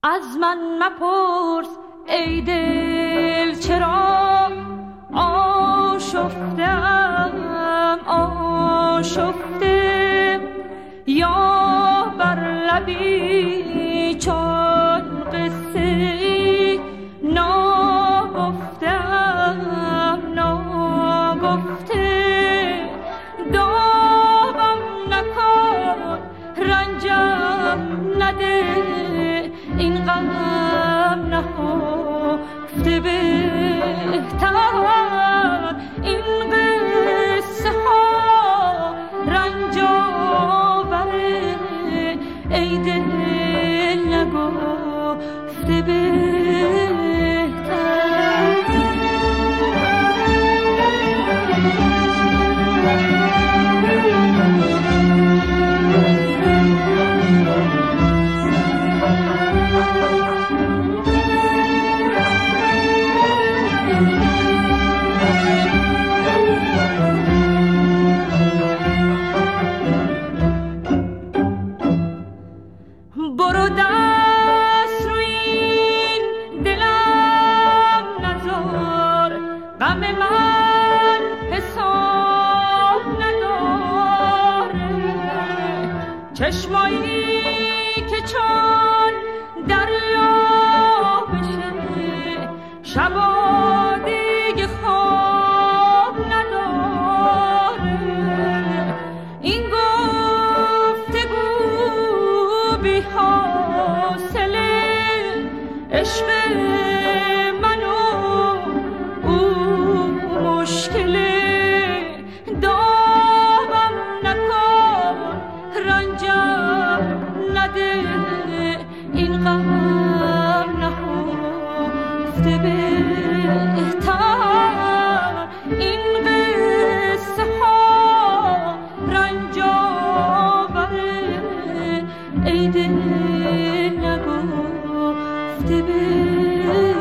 از من مپرس ای دل چرا آشفته یا بر لبی چون قصه ای ناگفته داغم نکن رنجم نده این غم نهفته بهتر این قصه ها رنج آوره ای دل نگفته بهتر. برو دست روی این دلم نذار غم من حساب نداره چشمایی که چون دریا بشه شبا دیگه خواب نداره این گفتگو بی حاصله عشق من و او مشکله داغم نکن رنجم نده این غم نهفته بهتر این قصه ها رنج آوره ای دل نگفته بهتر.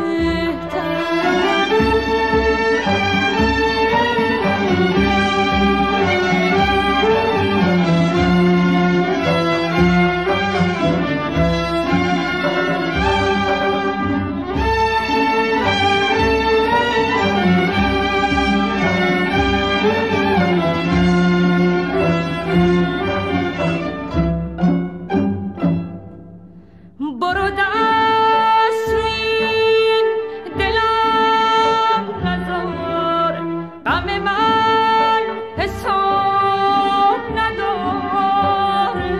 برو دست روی این دلم نذار غم من حساب نداره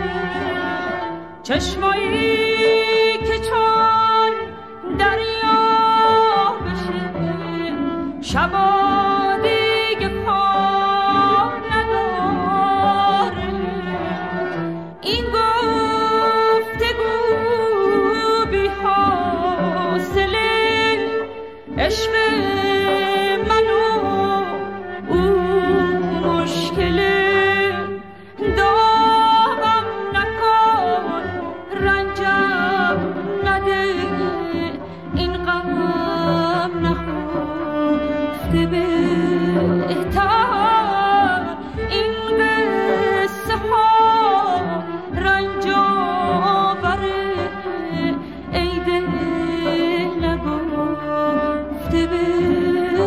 چشمایی که چون دریا بشه شبا دیگه خواب نداره این عشق من و او مشکله داغم نکن رنجم نده این غم نهفته بهتر این قصه ها رنج آوره ای دل نگفته بهتر.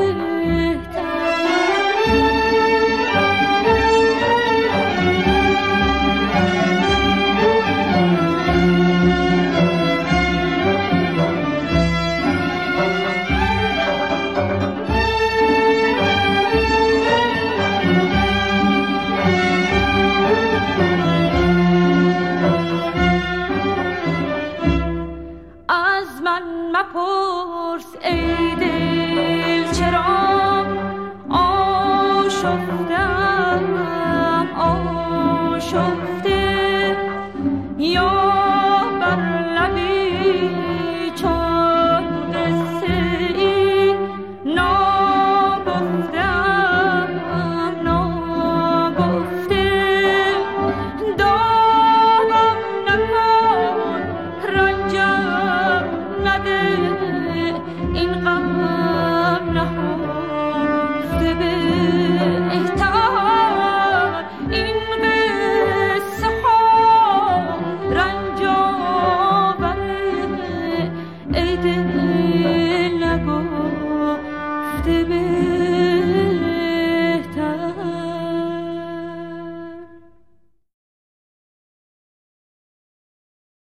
از من مپرس ای دل چرا آشفته یا بر لبی چون قصه ای ناگفته داغم نکن رنجم نده این غم نهفته بهتر